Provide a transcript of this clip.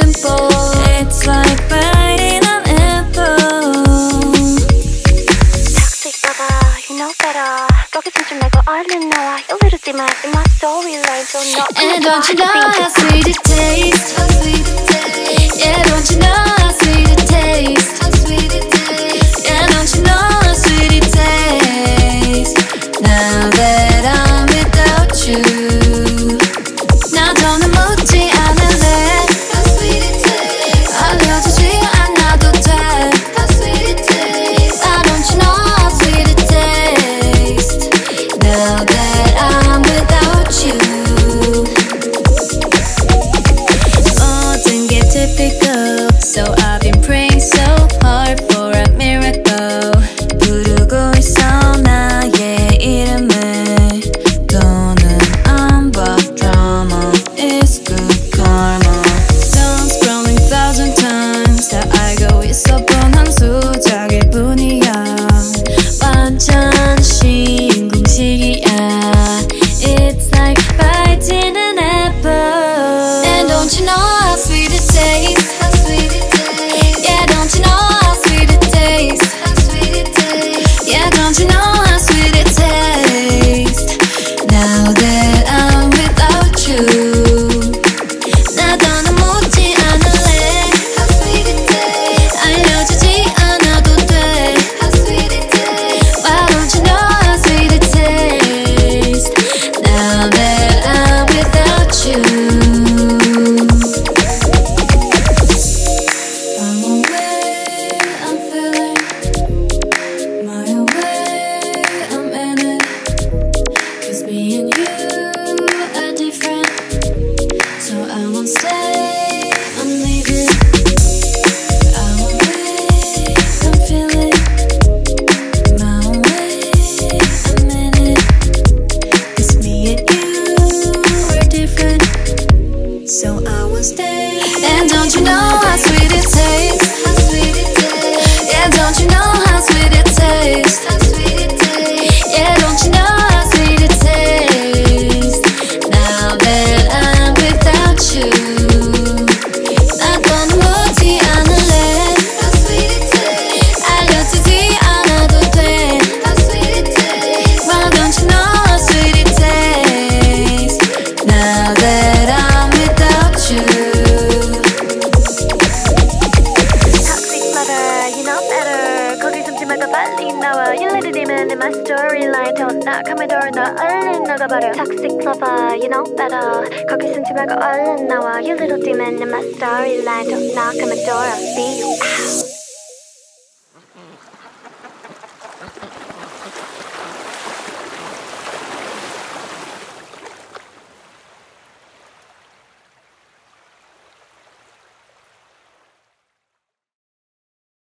simple. It's like biting an apple. Toxic lover, you know better. 거기 숨지 말고 얼른 나와. Your little demon in my storyline. Don't know. And don't you know how sweet it tastes? Yeah, don't you know how sweet it tastes? Yeah, don't you know how sweet it tastes? Now that I'm without you, 나 더는 묻지 않을래. 알려주지 않아도 돼. Why don't you know how sweet it tastes? Now that I'm without you. 모든 게 typical, so I've been praying so hard for a miracle. 부르고 있어 나의 이름을. 더는 안 봐 drama, it's good karma. Songs scrolling 1,000 times 다 알고 있어 본 한 수작일 뿐이야. 완전 신공식이야. It's like biting an apple. And don't you know how sweet it tastes? Yeah, don't you know how sweet it tastes? Yeah, don't you know how sweet it tastes? Now that I'm without you, 나 더는 묻지 않을래. 알려주지 않아도 돼. Why don't you know how sweet it tastes? Now that I'm without you. I'm away, I'm feeling my way, I'm in it. 'Cause me and you are different, so I won't stay, I'm leaving. I'm away, I'm feeling my way, I'm in it. 'Cause me and you are different, so I won't stay. And don't you know how sweet it tastes? Yeah, don't you know how sweet it tastes? Yeah, don't you know how sweet it tastes? Now that I'm without you, 나 더는 묻지 않을래. 알려주지 않아도 돼. Why don't you know how sweet it tastes? Now that I'm without you. Toxic lover, you know better. 거기 숨지 말고 빨리 나와. You little demon in my storyline. Don't knock on my door. 너 얼른 나가버려. Toxic lover, you know better. 거기 숨지 말고 얼른 나와. You little demon in my storyline. Don't knock on my door. I'll see you out.